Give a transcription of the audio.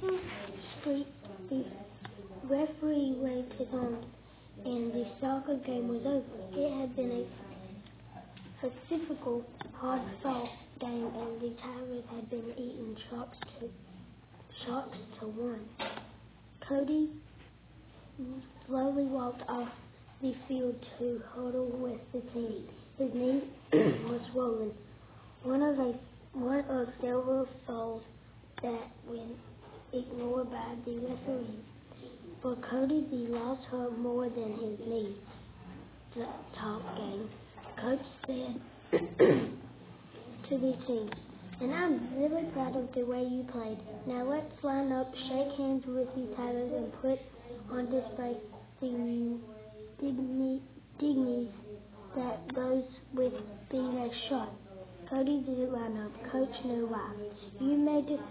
street. The referee waved his arms, and the soccer game was over. It had been a difficult, hard-fought game, and the Tigers had been eating sharks to one. Cody slowly walked off the field to huddle with the team. His knee was swollen, one of several fouls that were ignored by the referee. For Cody, the loss hurt more than his knee. The top game, Coach said to the team, "And I'm really proud of the way you played. Now let's line up, shake hands with the Tigers, and put on display the dignity that goes with being a shark." Cody didn't line up. Coach knew why. "You made the